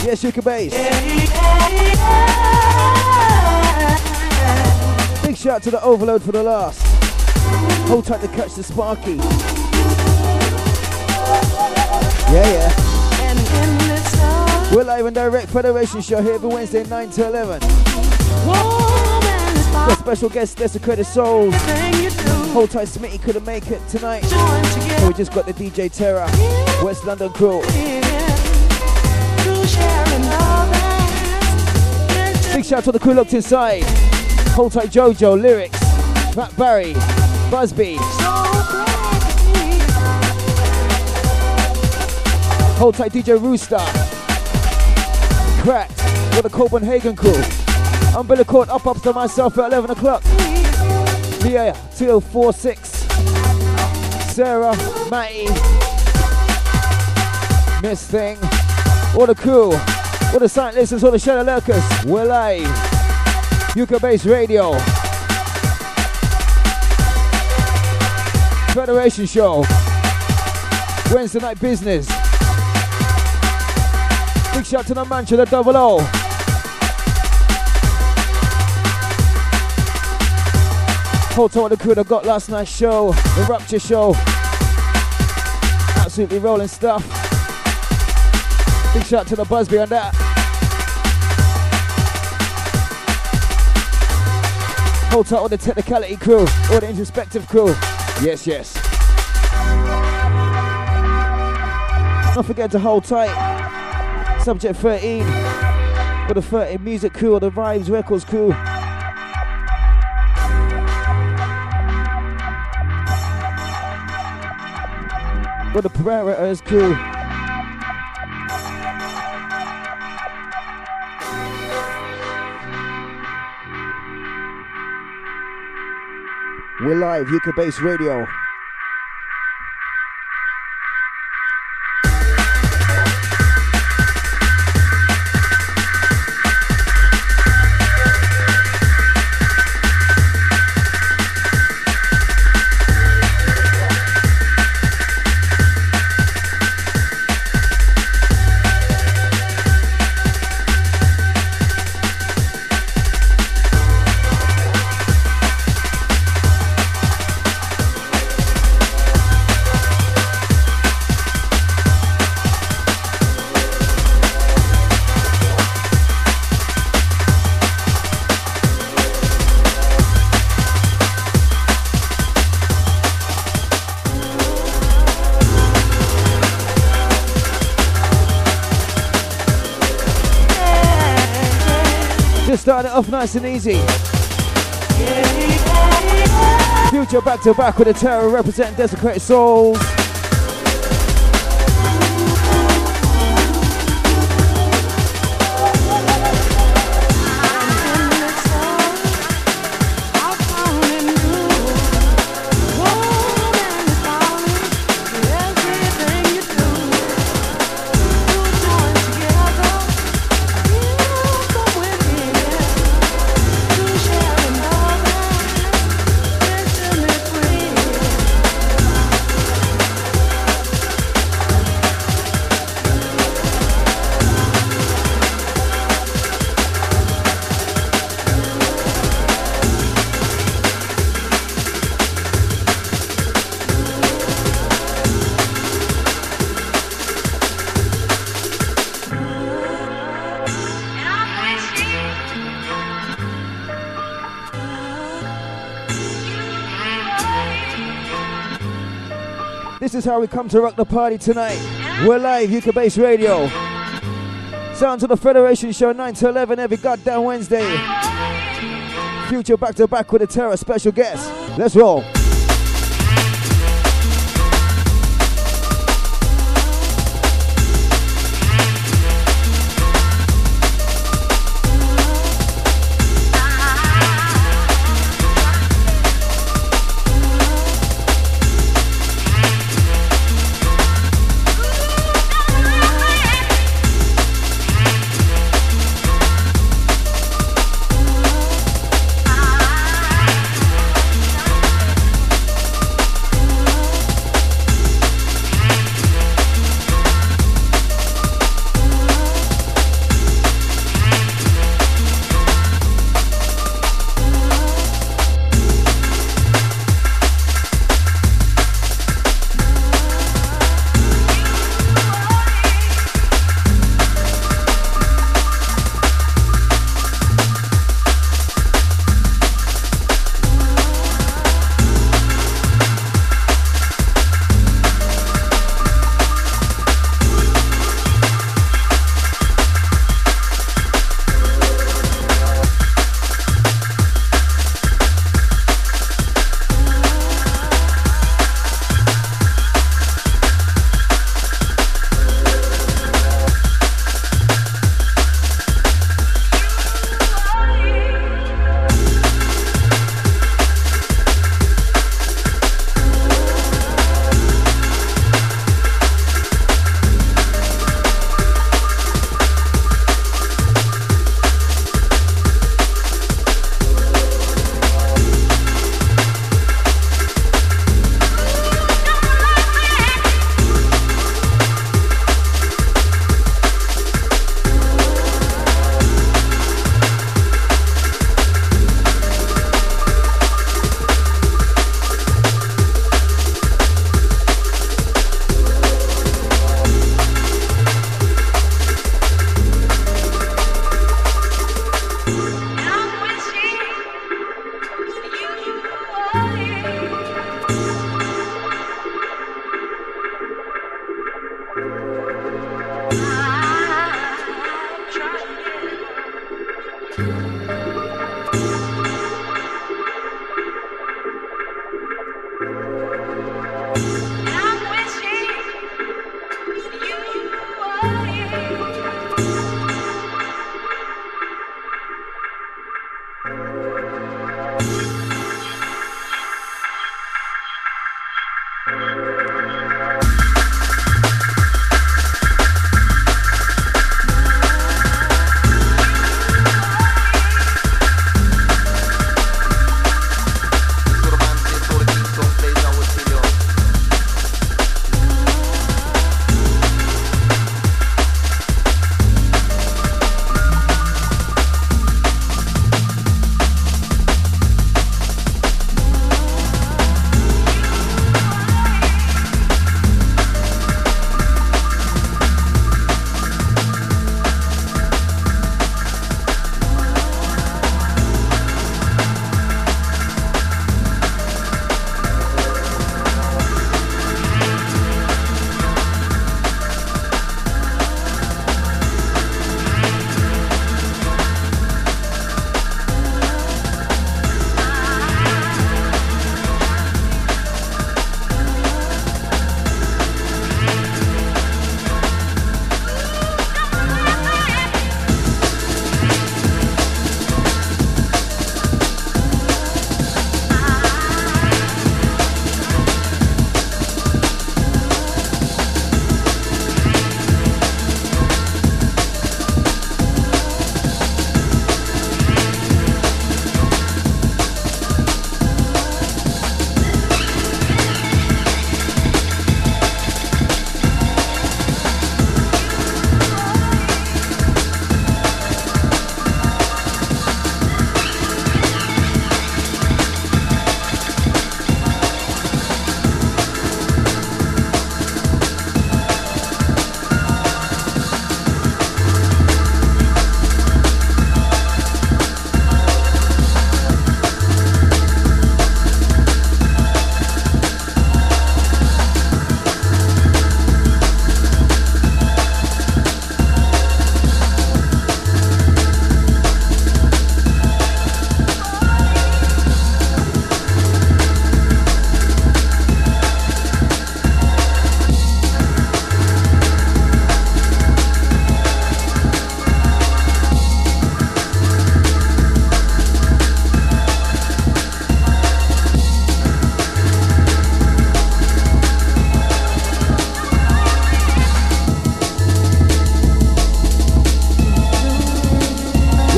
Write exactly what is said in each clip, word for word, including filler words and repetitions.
Yes, you can bass. Big shout to the Overload for the last. Hold tight to catch the Sparky. Yeah, yeah. We're live and direct Federation show here every Wednesday nine to eleven. The special guest Desecrated Souls. Hold tight, Smitty couldn't make it tonight. So we just got the D J Terror, West London crew. Big shout to the crew locked inside. Hold tight Jojo, Lyrics, Matt Barry, Busby. Hold tight D J Rooster. Cracked with the Copenhagen crew. Umbilical up up to myself at eleven o'clock. Leah, two four six. Sarah, Matty, Miss Thing. All the crew, all the silent listeners, all the shadow lurkers. We're live. U K Bass Radio. Federation show. Wednesday night business. Big shout to the Manchester Double O. Hold on to the crew that got last night's show, the Rupture show. Absolutely rolling stuff. Big shout to the Busby on that. Hold tight all the technicality crew, all the introspective crew. Yes, yes. Don't forget to hold tight. Subject thirteen. For the thirteen music crew or the Vibes Records crew. For the Parameters crew. We're live, U K Bass Radio. Starting it off nice and easy. Future back to back with the Terror representing Desecrated Souls. This is how we come to rock the party tonight. We're live, U K Bass Radio. Sound to the Federation show nine to eleven every goddamn Wednesday. Future back to back with a Terror special guest. Let's roll.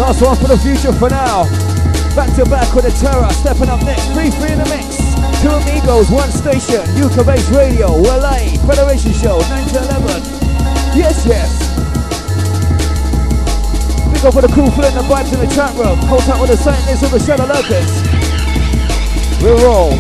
Last one for the future for now. Back to back with the Terror. Stepping up next. Free free in the mix. Two amigos, one station. U K Base Radio. We're live. Federation Show, nine to eleven. Yes, yes. Big up for the crew filling the vibes in the chat room. Hold tight with the scientists of the Shadow Lurkers. We roll.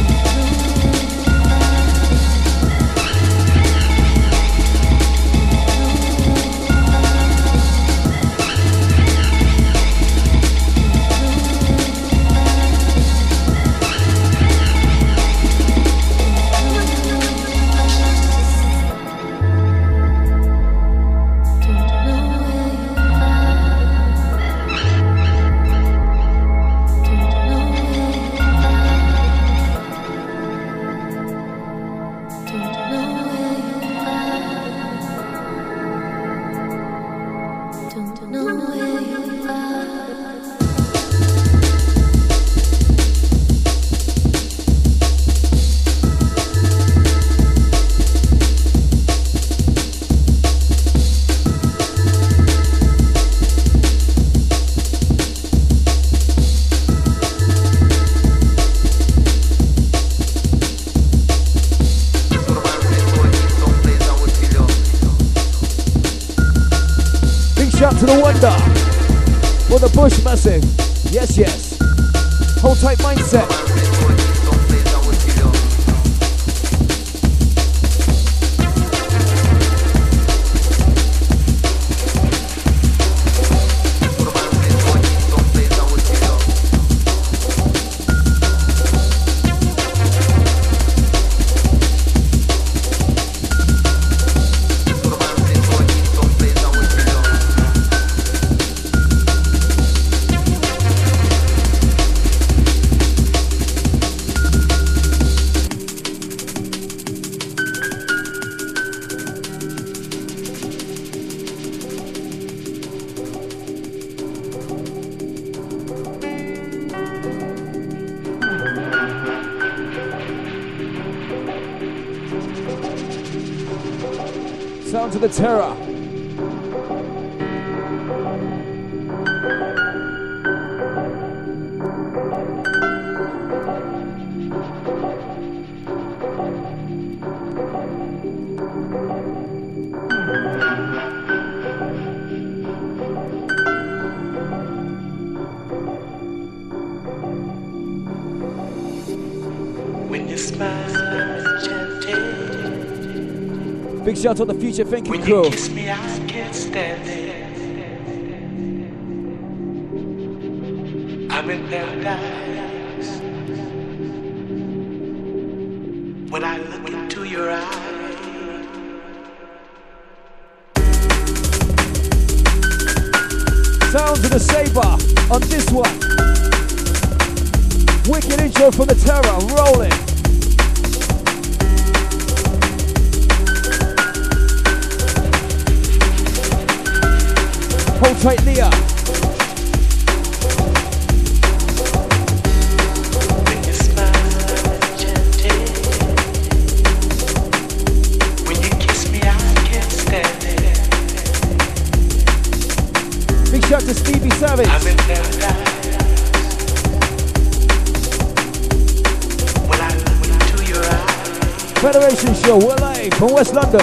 To the Wonder for the Bush Massive. Yes, yes. Hold tight mindset. Sound to the Terror. When you smile, big shout out to the Future Thinking when crew. You kiss me, I can't stand it. I'm in paradise when I look into your eyes. Sounds of the Saber on this one. Wicked intro from the Terror, rolling. Hold tight, Leah. When you smile, enchanted. When you kiss me, I can't stand it. Big shout to Stevie Savage. I'm in paradise when I look into your eyes. Federation Show, we're live from West London.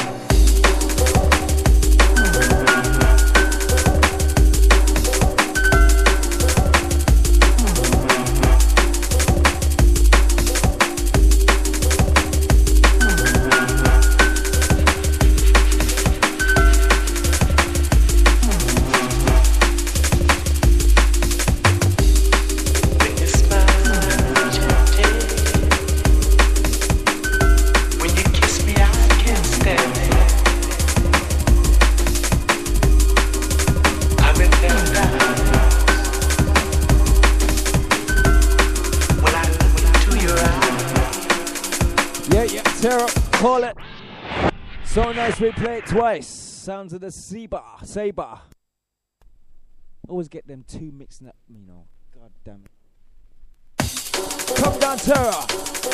Call it. So nice we play it twice. Sounds of the Saber. Saber. Always get them two mixing up, you know. God damn it. Come down, Terror.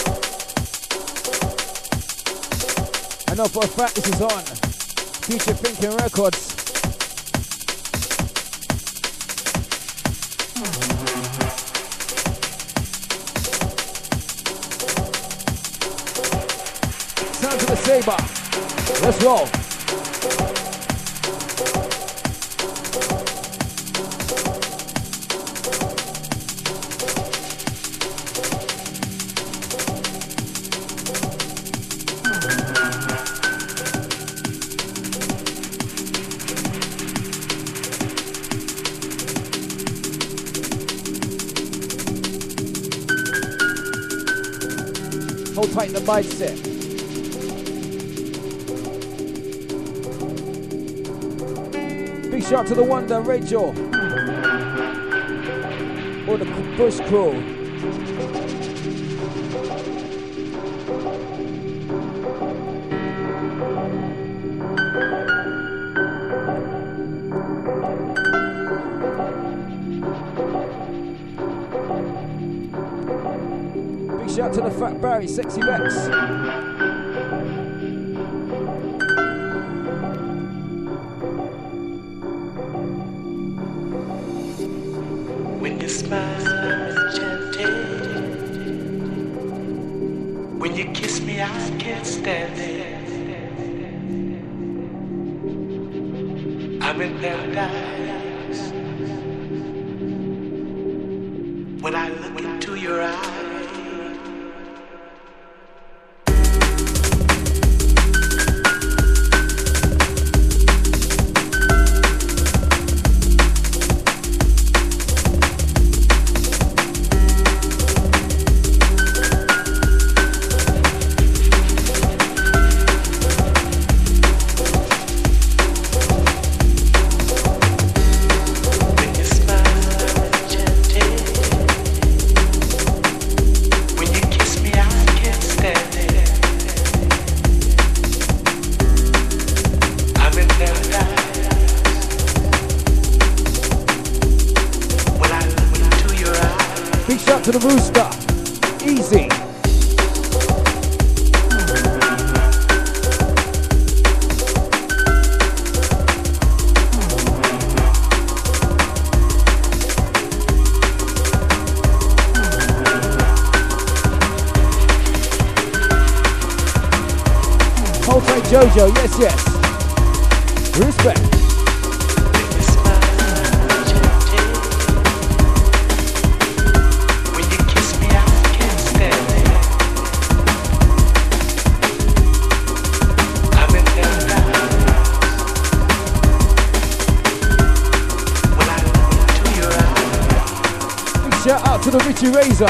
I know for a fact this is on Future Thinking Records. Sound to the saber. Let's roll. Hold tight in the bicep. Big shout to the Wonder, Rachel. Or the Bush Crew. Big shout to the Fat Barry, Sexy Rex. When you smile, enchanted. When you kiss me, I can't stand it. I'm in paradise. When I look into your eyes. To the Rooster, easy. Hold tight, Jojo, yes, yes. Respect. Shout out to the Richie Razor.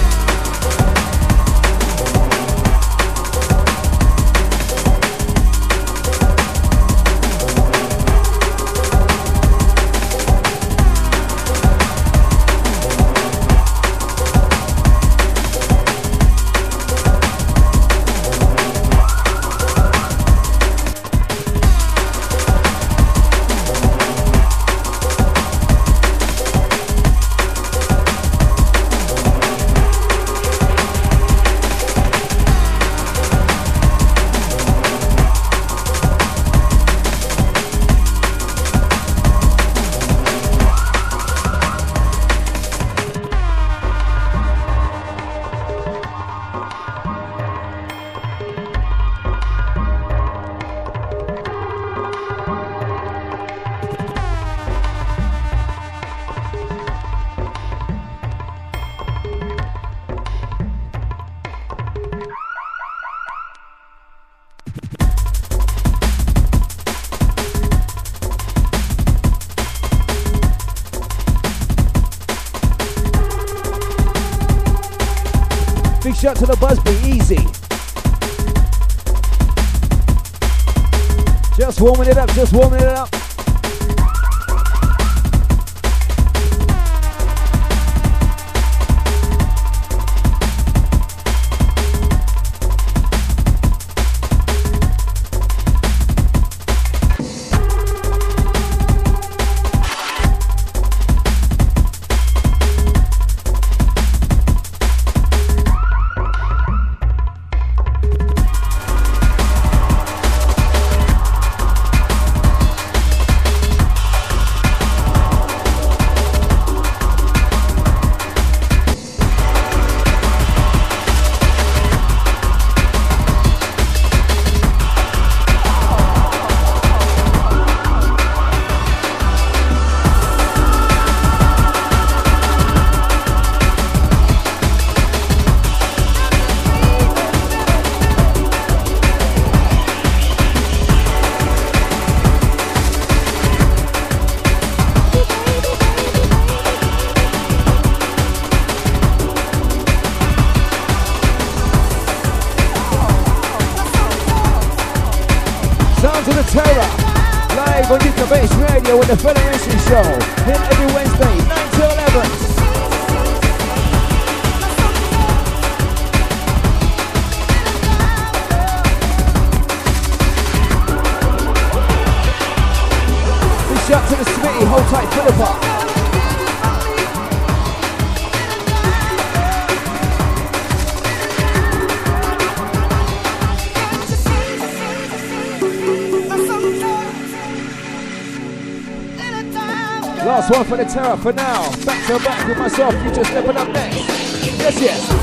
Big shout to the Busby, easy. Just warming it up, just warming it up. Live on Yuka Bass Radio with the Federation Show. Here every Wednesday, nine to eleven. Big shout to the Smitty, hold tight Philippa. Last one for the Terror for now. Back to back with myself, Future stepping up next. Yes, yes.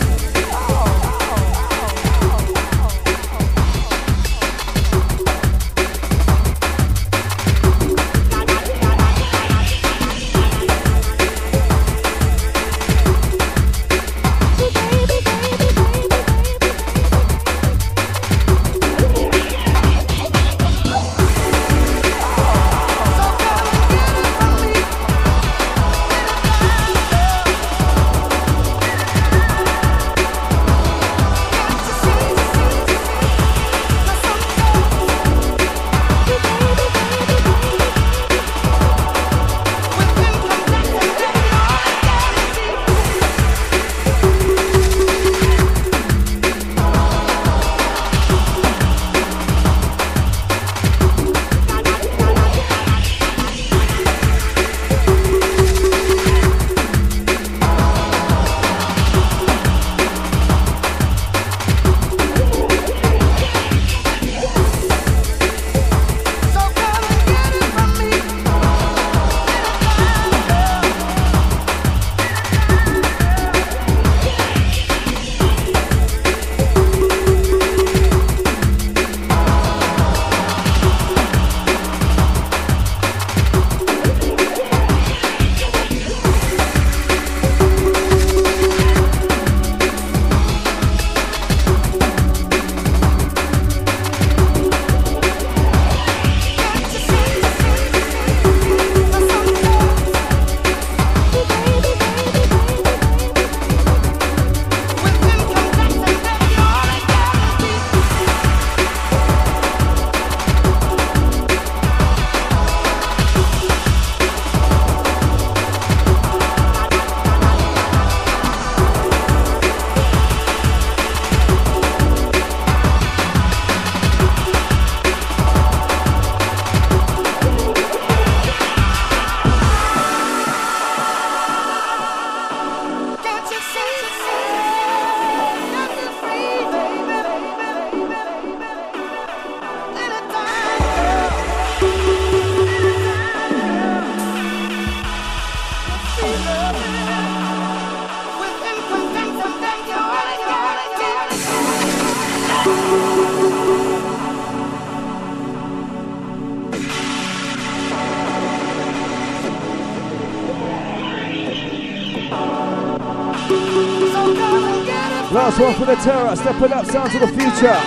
Last one for the Terror, stepping up, sounds of the future.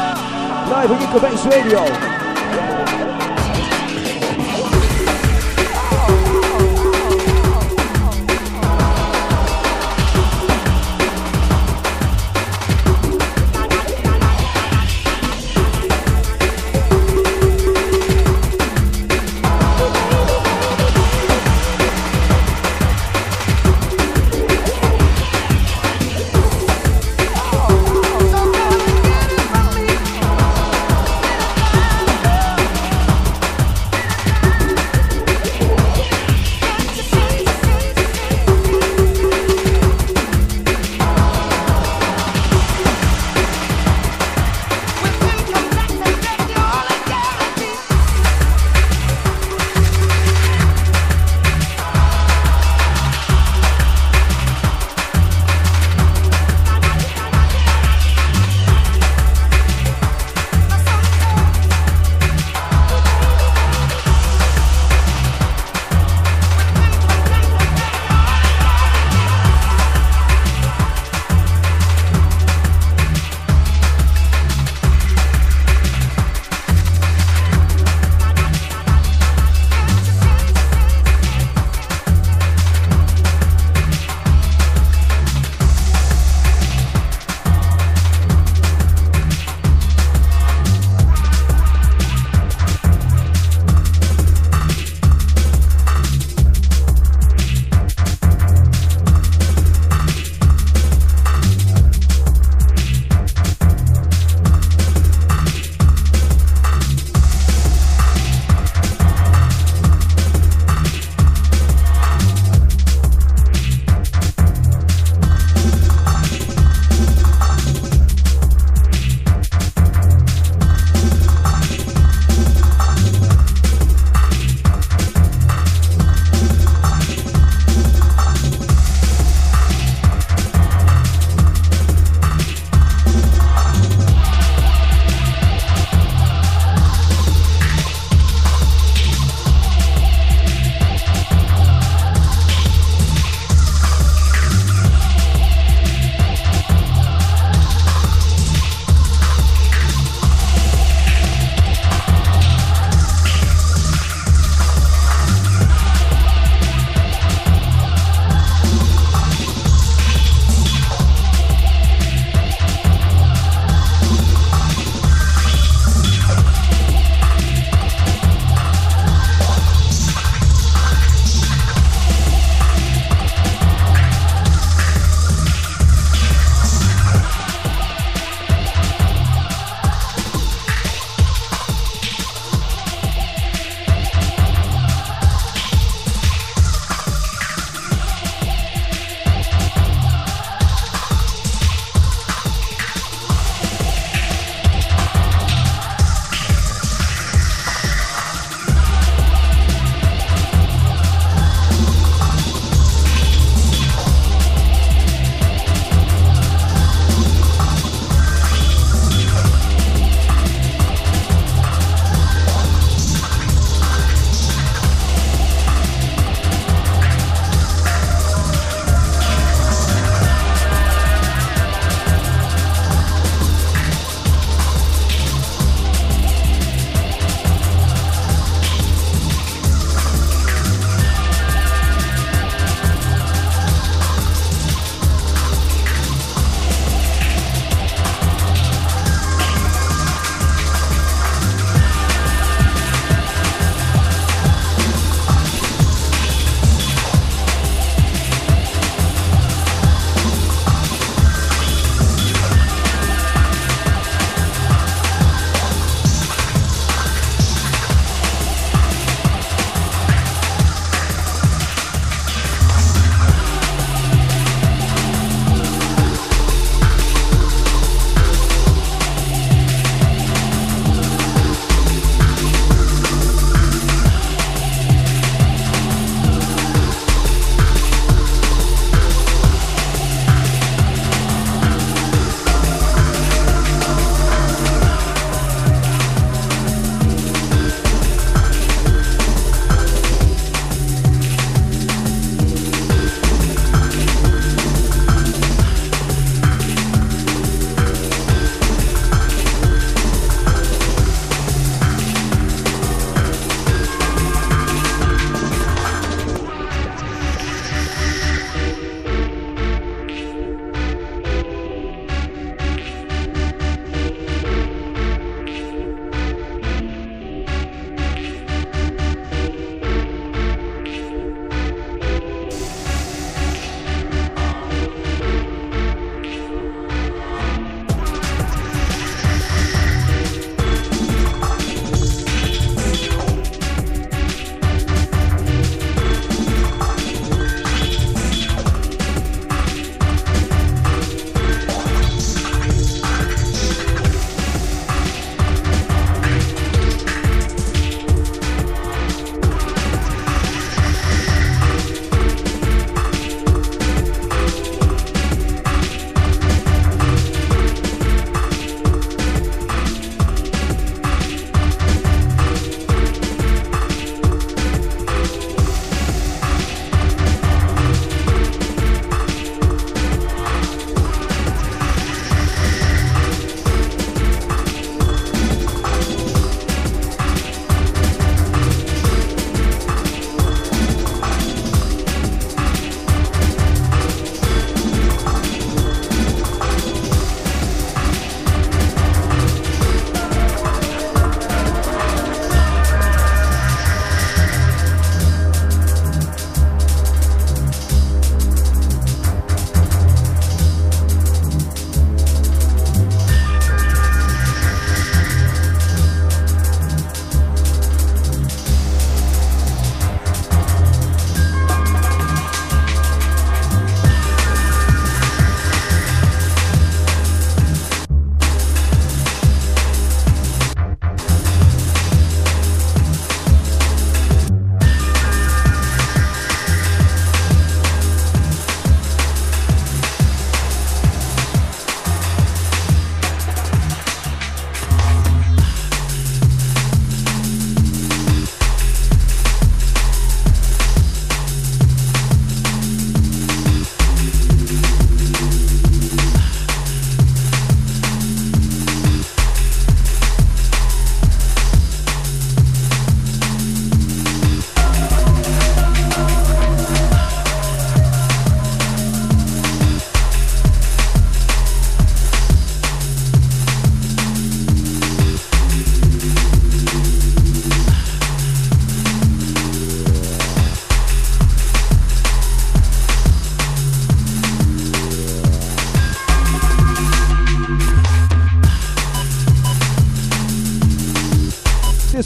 Live on Yuka Bass Radio.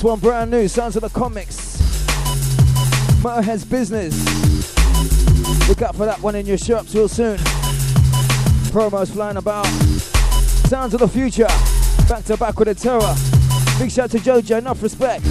This one brand new, Sounds of the Comics. Motorhead's Business. Look out for that one in your shops real soon. Promos flying about. Sounds of the Future. Back to back with the Terror. Big shout to Jojo, enough respect.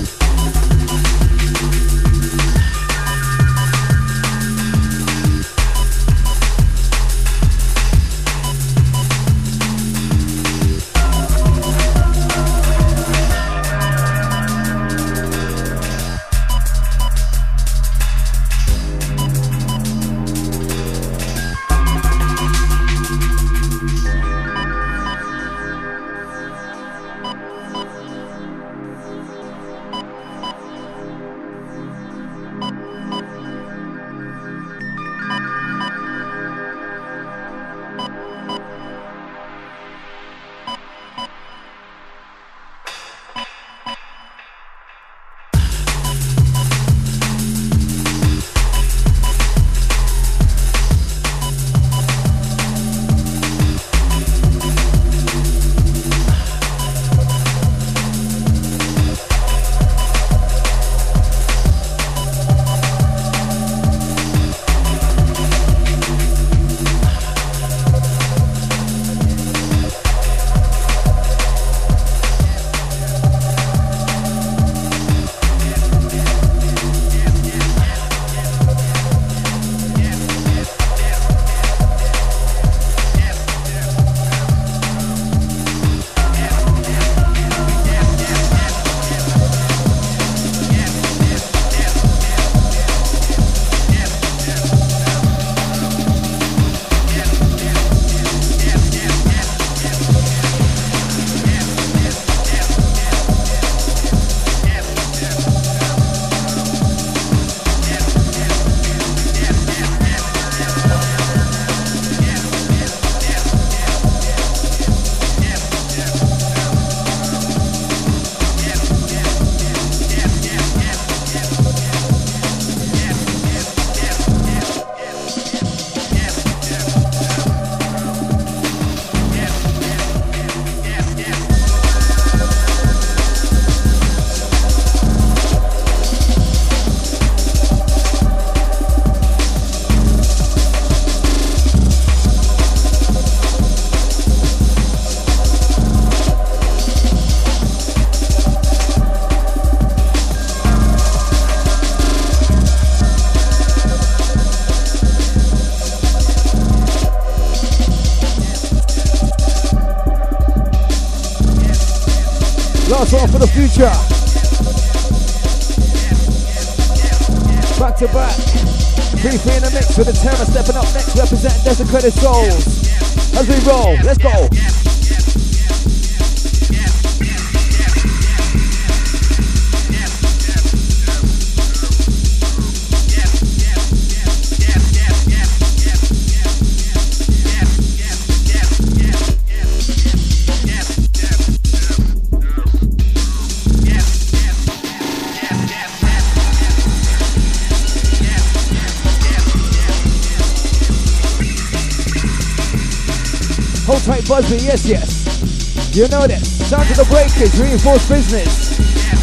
Last one for the Future. Back to back. Briefly in the mix with the Terror stepping up next, representing Desecrated Souls. As we roll, let's go. Hold tight, Busby, yes, yes. You know this. Sound to the Breakers, Reinforced Business.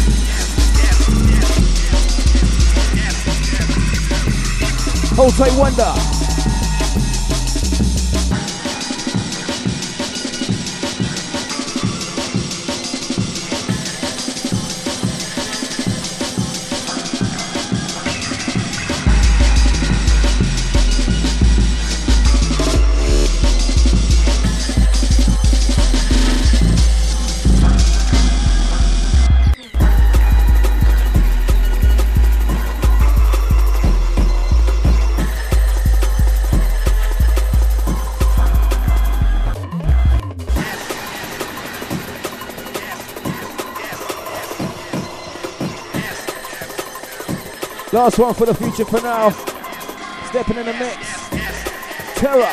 Hold tight, Wonder. Last one for the Future for now. Stepping in the mix. Terror.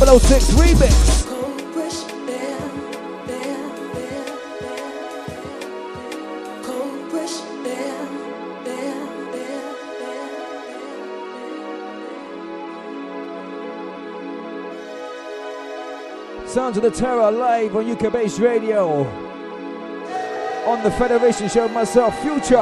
double oh six remix. Sounds of the Terror live on U K Base Radio. On the Federation Show, myself, Future.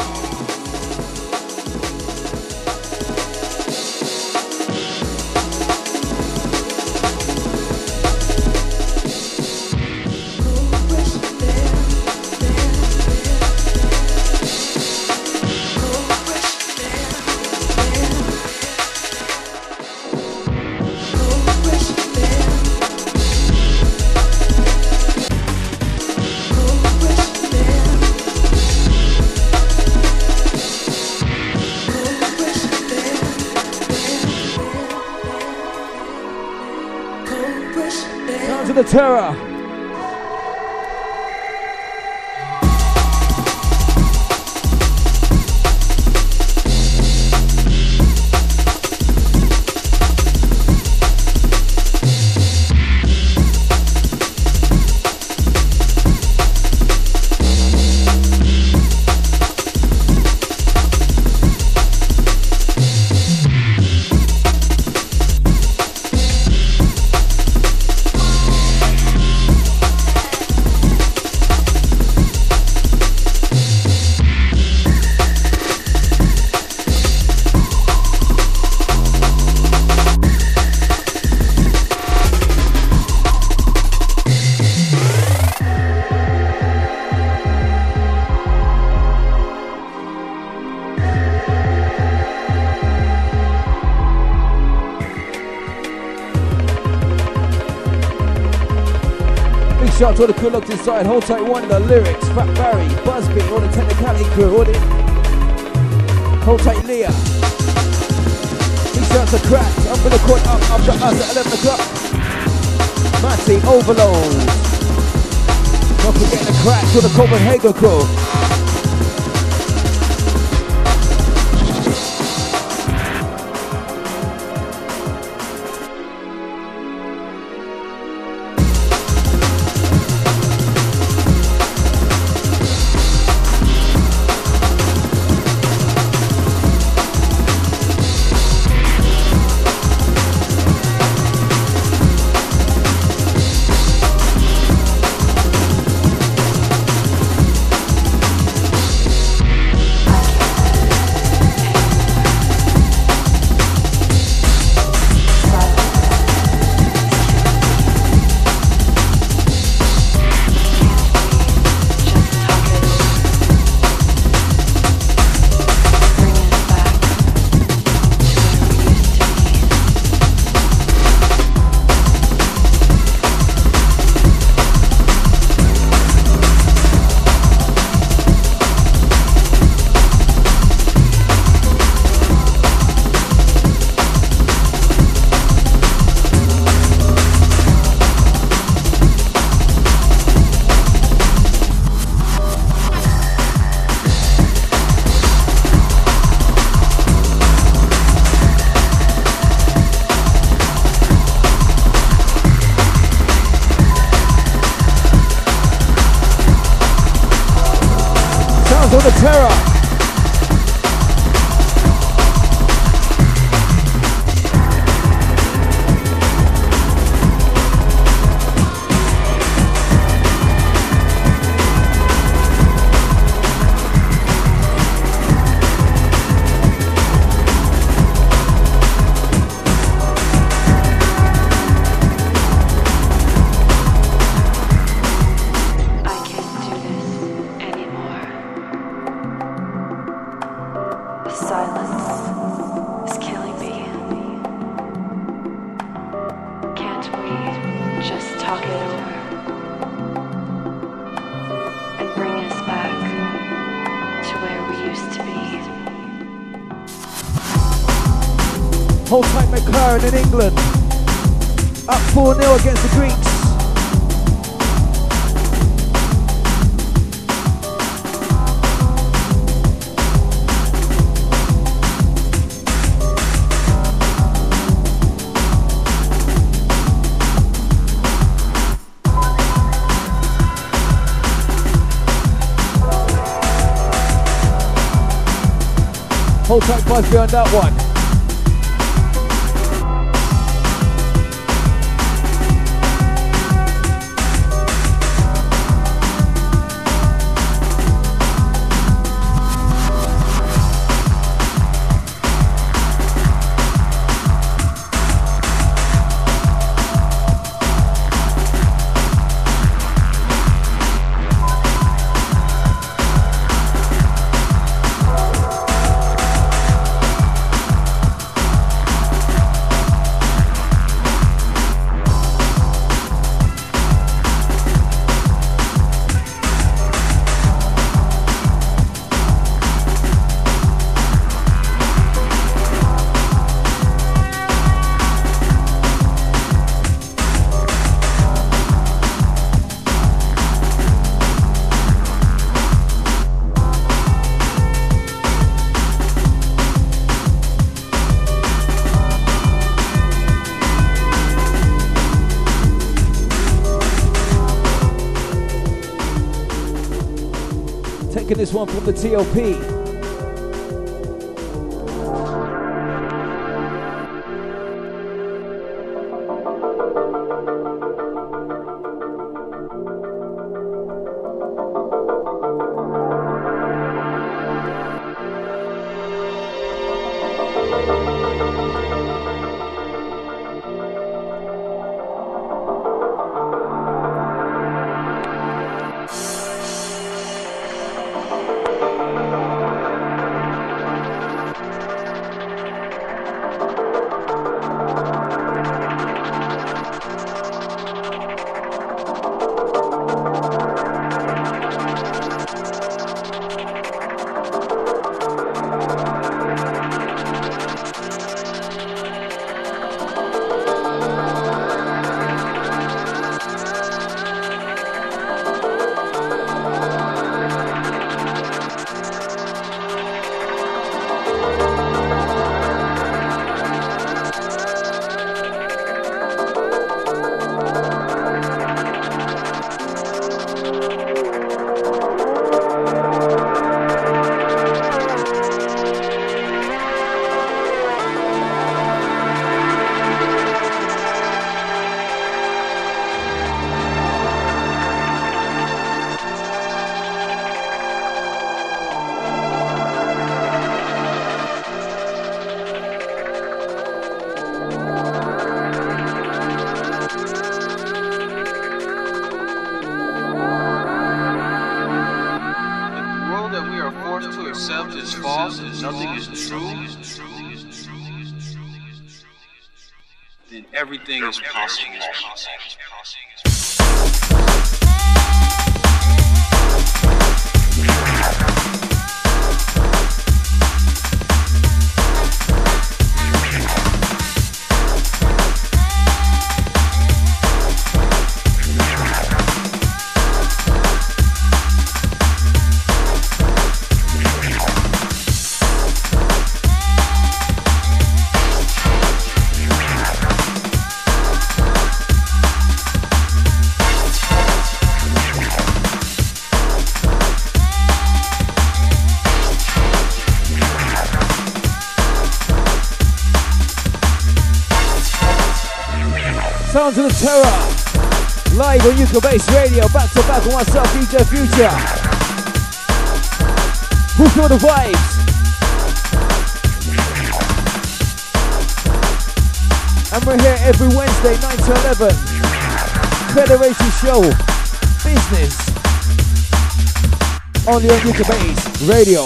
The Terror. Shout out to all the crew locked inside. Hold tight Wonder, Lyrics, Fat Barry, Busby, all the technicality crew, all the Hold tight Leah. Big shout out to Cracked, I'm gonna call up after us at eleven o'clock. Matty, Overload. Don't forget the Cracked to the Copenhagen crew. For the Terror. Hold tight McLaren in England. Up four nil against the Greeks. Hold tight, Busby, on that one. This one from the T O P. Everything is possible. Sounds of the Terror, live on Ukabase Radio, back to back on myself, D J Future. Who feel the vibes? And we're here every Wednesday, nine to eleven. Federation Show, business. Only on Ukabase Radio.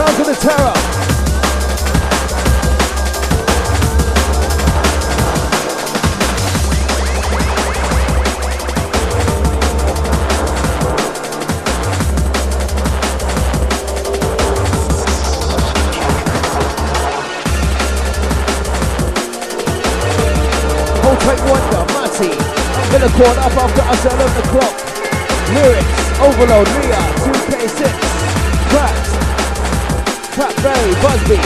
Sounds of the terror. Take Wonder, Matty, I'm gonna call up after us at eleven o'clock. Lyrics, Overload, Ria, two K six, Cracked, Crap Berry, Busby,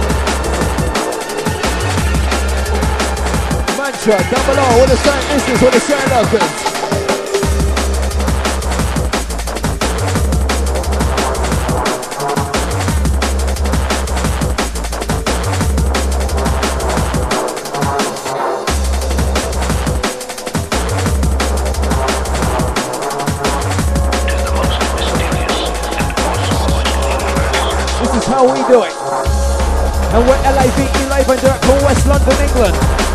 Mantra, Double O, all the same business, all the same locals. How we do it, and we're L A V E live and direct from West London, England.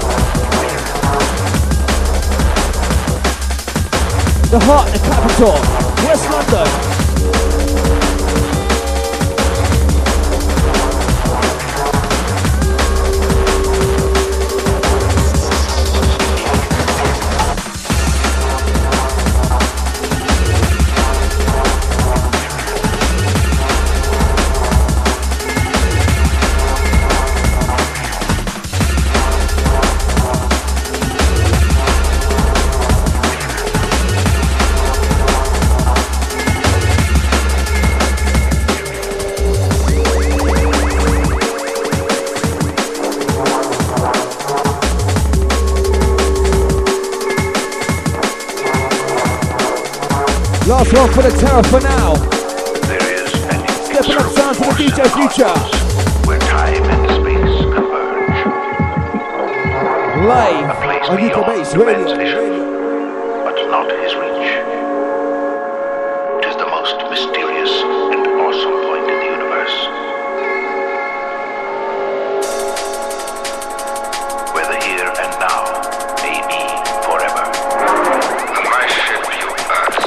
The heart, the capital, West London. Last one for the terror for now. There is an Stepping up sound to the D J Future. Where time and space converge. Live A place on U K beyond Base man's Radio. vision, but not his reach. It is the most mysterious and awesome point in the universe. Where the here and now may be forever. My ship, you ask.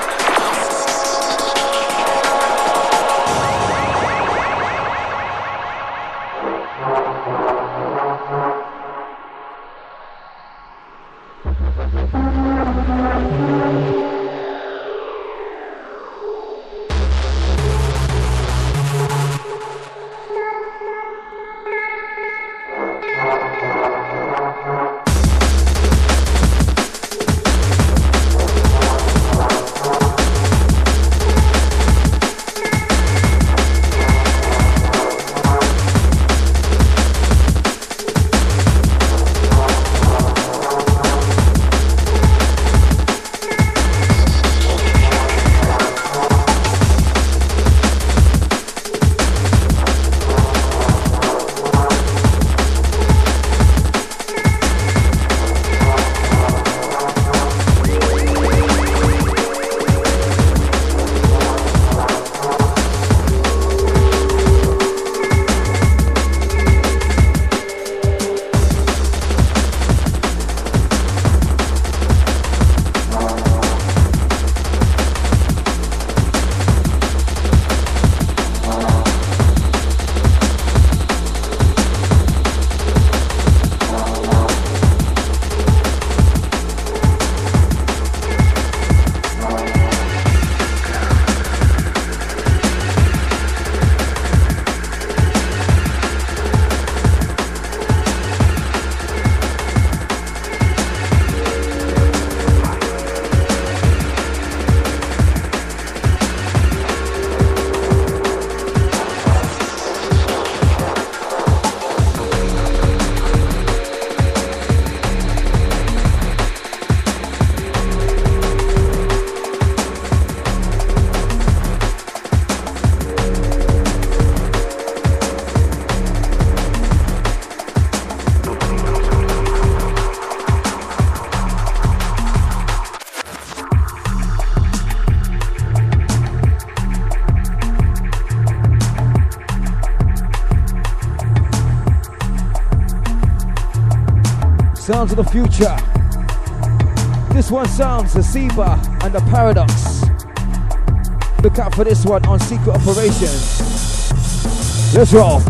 Sounds of the future. This one sounds the Seba and the Paradox. Look out for this one on Secret Operations. Let's roll.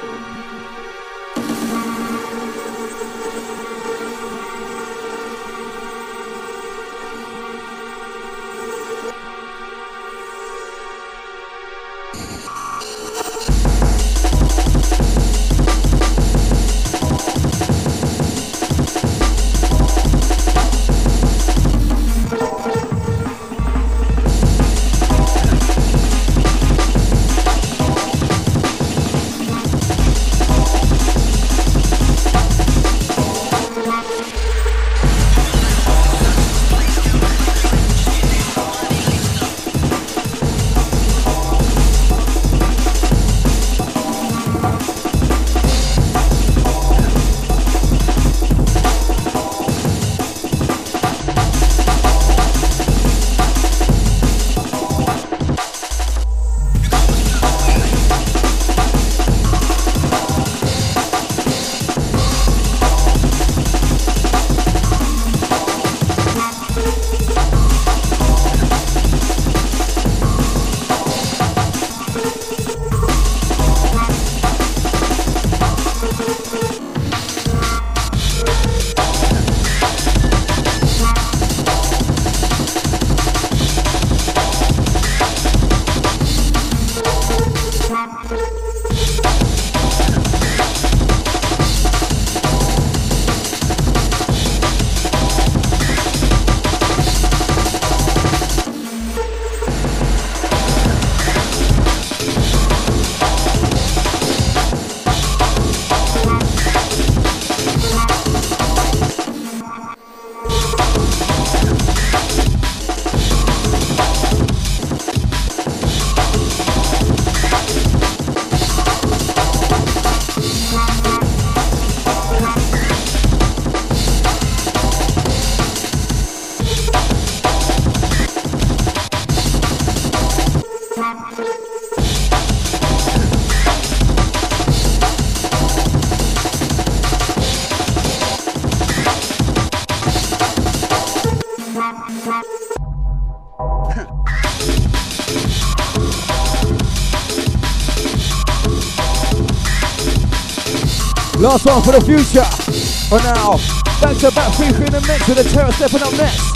Last one for the future. For now, back to back three three in the mix with the Terror stepping up next.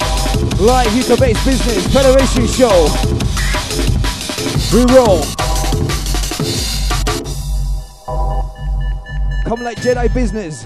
Live U K-based business Federation show. We roll. Come like Jedi business.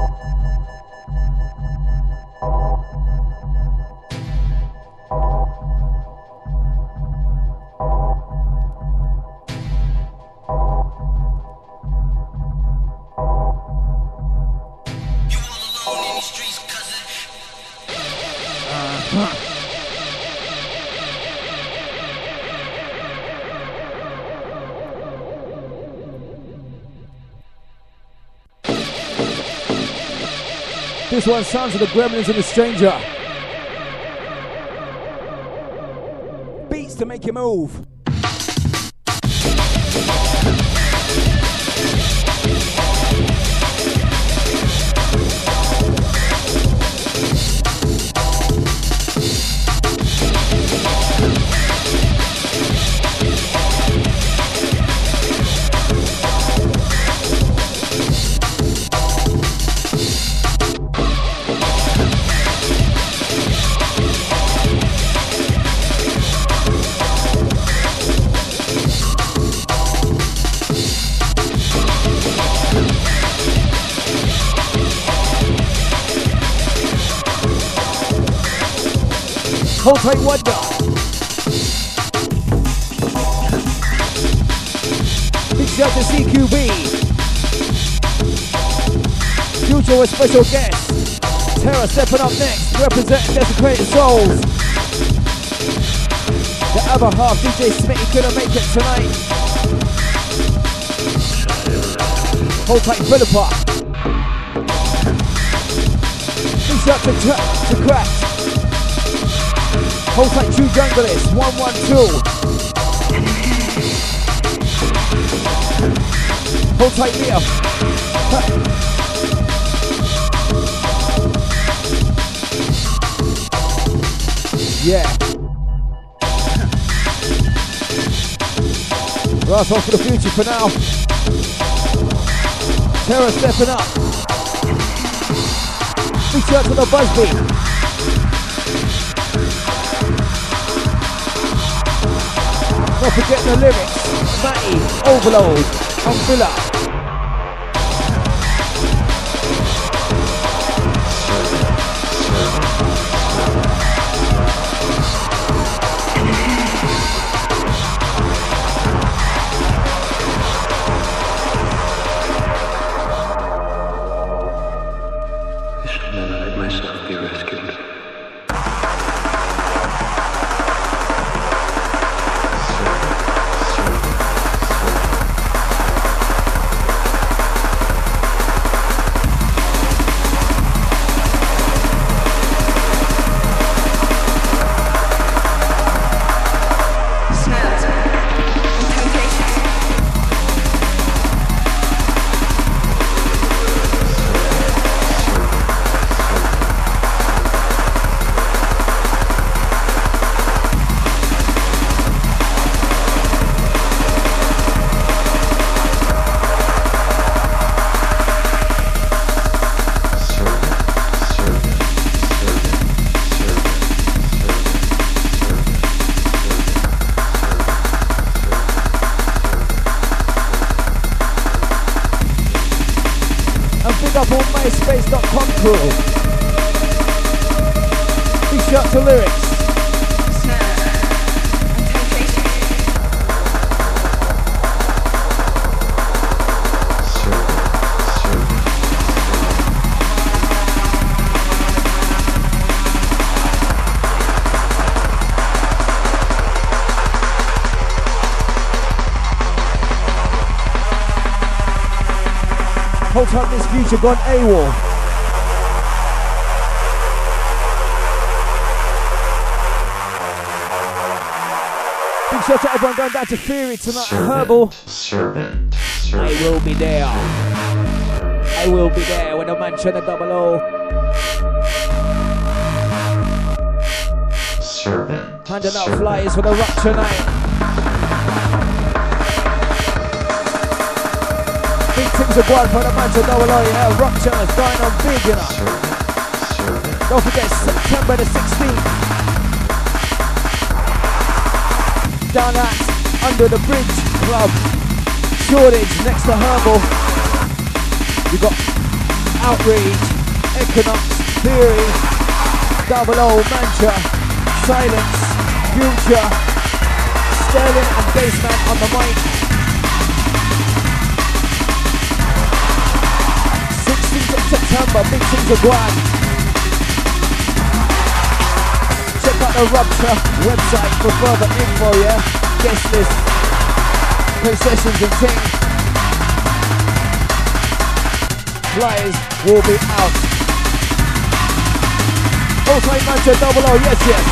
This one sounds of the Gremlins and the Stranger. Beats to make you move. Hold tight, Wonder. Big shout to C Q B. Future with special guest. Terror stepping up next, representing Desecrated Souls. The other half, D J Smitty, couldn't make it tonight. Hold tight, Philippa. Big shout to, to Crack. Hold tight, True Junglist, one one two. Hold tight, Liam. Yeah. Last one for the future for now. Terror stepping up. Big shout to the Buzzbeat. Don't forget the lyrics. Matty, Overload, Umbrella. MySpace dot com crew. Big shout to lyrics. Whole time this future gone AWOL. Big shout to everyone going down to Theory tonight at Herbal. Servant, servant. I will be there. I will be there when the mansion at double O. Servant. Handing out flyers for the Rupture night. Big things are going for the mansion double O. Yeah, Rupture is going on big, you know. Servant, servant. Don't forget September the sixteenth. Down at Under the Bridge Club, Shoreditch next to Herbal. You got Outrage, Equinox, Theory, Double O, Mantra, Silence, Future, Sterling and Bassman on the mic. sixteenth of September, big things are going. Check out the Rupture website for further info, yeah? Guest list, concessions and things. Flyers will be out. Also, Manchester Double O, yes, yes.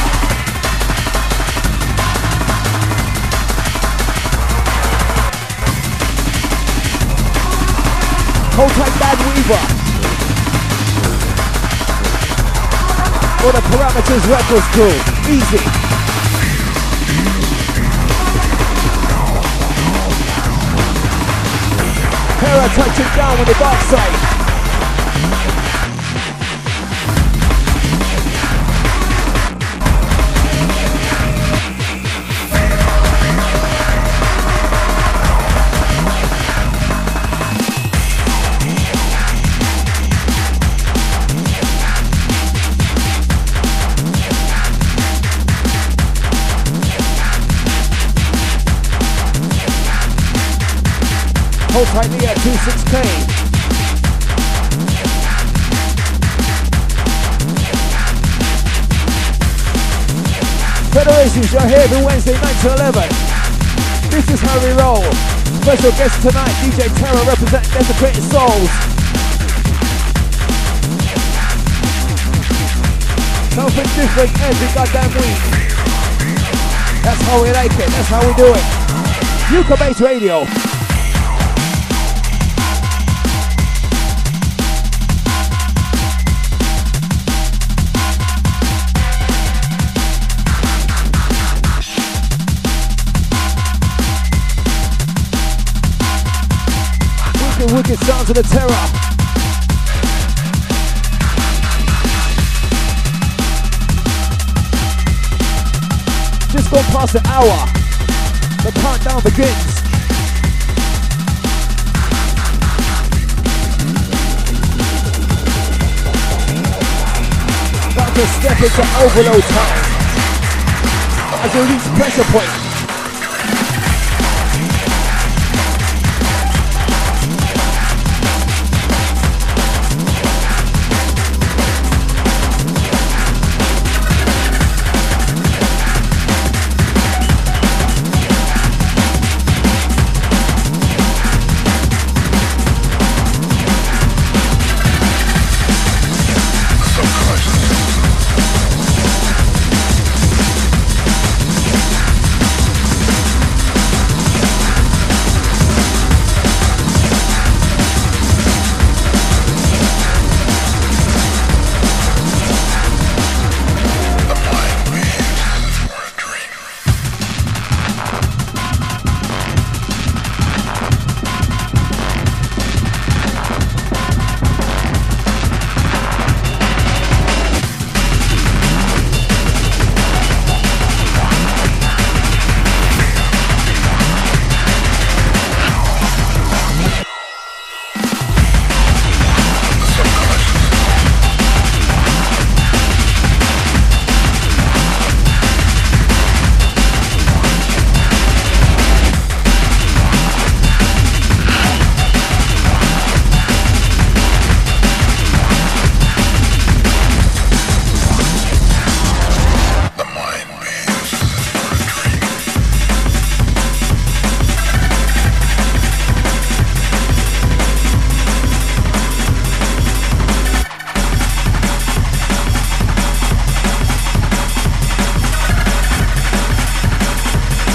Hold tight, Bad Weaver. For the Parameters Records crew, easy. Hera touching down with the dark side. Hold tightly at twenty-six K. Federations, you're here every Wednesday, nine to eleven. This is how we roll. Special guest tonight, D J Terror representing Desecrated Souls. Something different every goddamn week. That's how we like it, that's how we do it. Yuka Bass Radio. Wicked sounds of the terror. Just gone past the hour. The countdown begins. About to step into overload time. As you reach pressure point.